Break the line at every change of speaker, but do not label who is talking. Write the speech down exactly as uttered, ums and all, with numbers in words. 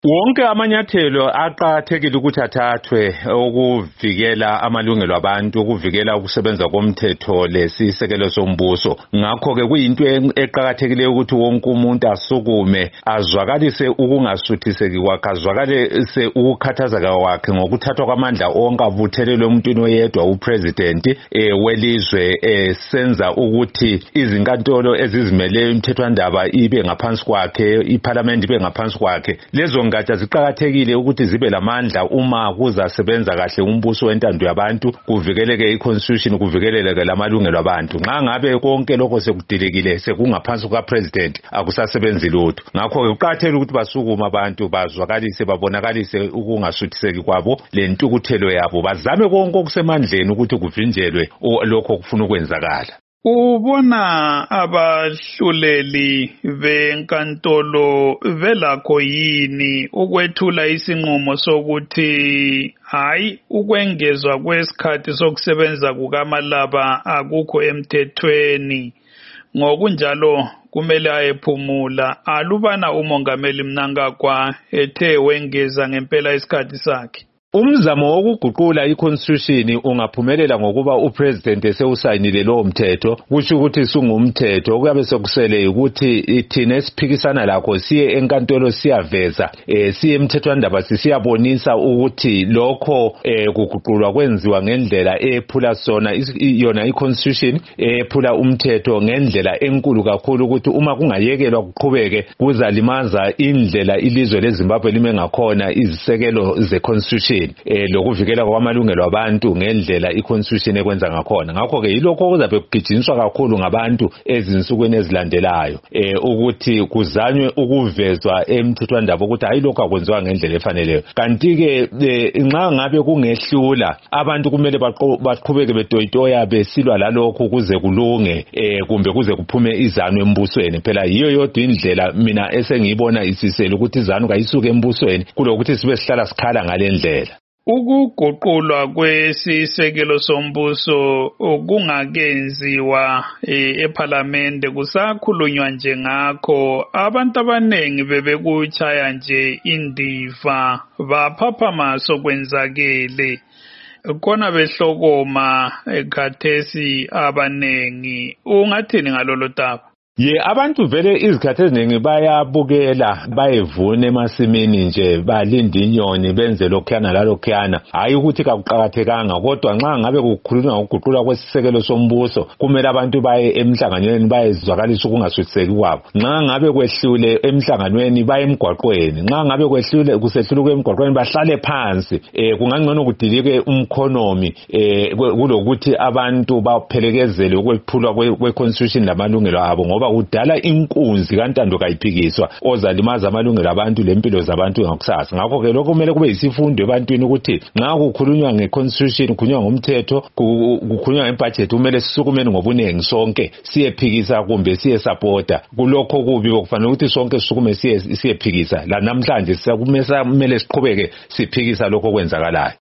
Wonke amanyathelo aqakathekile ukuthi athathwe ukuvikela amalungelo abantu, ukuvikela ukusebenza komthetho lesisekelo sombuso. Ngakho ke kuyinto eqakathekile ukuthi wonke umuntu asukume azwakalise ukungasuthiseki kwakhe, azwakalise ukukhathazeka kwakhe ngokuthathwa kwamandla onke avuthelelwe emuntwini oyedwa upresident eh, welizwe eh, senza ukuthi izinkantolo ezizimeleyo imthethwandaba ibe ngaphansi kwakhe, iparliament ibe ngaphansi kwakhe. Lezo ngatsha ziqakathekile ukuthi zibe lamandla uma kuzasebenza kahle umbuso wentando yabantu, kuvikeleke iconstitution, kuvikeleke lamalungelo abantu. Nxa ngabe konke lokho sekudilekile sekungaphansi kukapresident akusasebenzi lutho. Ngakho kuqakathekile ukuthi basukuma abantu bazwakalise babonakalise ukungasuthiseki kwabo lentukuthelo yabo, bazame konke okusemandleni ukuthi kuvinjelwe lokho kufuna ukwenzakala.
Ubona abahluleli benkantolo velakho yini ukwethula isinqumo sokuthi hayi ukwengezwa kwesikhathi sokusebenza kukaMalaba akukho emthethweni, ngokunjalo kumele ayephumula? Alubana umongameli Mnangagwa ethe wengeza ngempela isikhathi sakhe.
Umzamo wokuguqula iconstitution ungaphumelela ngokuba upresident esewusayinile lo mthetho, kusho ukuthi sungumthetho. Kuyabe sekusele ukuthi thina esiphikisana lakho siye enkantolo siyaveza eh siye emthethwandaba siyabonisa ukuthi lokho eh kuguqulwa kwenziwa ngendlela ephula sona yona iconstitution, ephula umthetho ngendlela enkulu kakhulu, ukuthi uma kungayekelwa kuqhubeke kuzalimaza indlela ilizwe leZimbabwe lime ngakhona izisekelo zeconstitution eh lokuvikela kwamalungelo abantu ngendlela iconstitution ekwenza ngakhona. Ngakho ke yilokho kuzabe kugijiniswa kakhulu ngabantu ezinsukwini ezilandelayo eh ukuthi kuzanywe ukuvezwa emthethwandaba ukuthi hayi lokho akwenziwa ngendlela efaneleyo. Kanti ke nxa ngabe kungehlula abantu kumele baqhubeke betoyitoya besilwa lalokho kuze kulunge eh kumbe kuze kuphume izanu embusweni. Phela yiyo yodwa indlela mina esengiyibona isisele ukuthi izanu kayisuke embusweni kulokuthi sibe sihlala sikhala ngalendlela.
Ukuguqulwa kwesisekelo sombuso kungakenziwa eParliament kusakhulunywa nje ngakho, abantu abanengi bebekuchaya nje indiva baphaphama sokwenzakele khona behlokoma ekhathesi abanengi. Ungathini ngalolo daba?
Ye abantu vele izikhathi eziningi bayabukela bayevuna emasimini nje balinda inyoni benze lokhuyana lalokhuyana, hayi ukuthi kakuqakathekanga. Kodwa nxa ngabe kukhulunywa ngokuguqulwa kwesisekelo sombuso kumele abantu baye emhlanganweni bayezwakalisa ukungasuthiseki kwabo. Nxa ngabe kwehlule emhlanganweni baye emgwaqweni, nxa ngabe kwehlule kusehluluka emgwaqweni bahlale phansi. eh kungangcono kudilike umkhonomi eh kulokuthi abantu baphelekezele ukwephulwa kweconstitution lamalungelo abo, ngoba udala inkunzi kantando kayiphikiswa ozalimaza amalungelo abantu lempilo zabantu ngakusasa. Ngakho ke lokho kumele kube yisifundo ebantwini ukuthi nxa kukhulunywa ngeconstitution, kukhulunywa ngomthetho, kukhulunywa ngebudget, kumele sisukumeni ngobunengi sonke siyephikisa kumbe siye supporta kulokho kubi. Kufanele ukuthi sonke sisukume siye siyephikisa. La namhlanje siyakumele siqhubeke siphikisa lokho kwenzakalayo.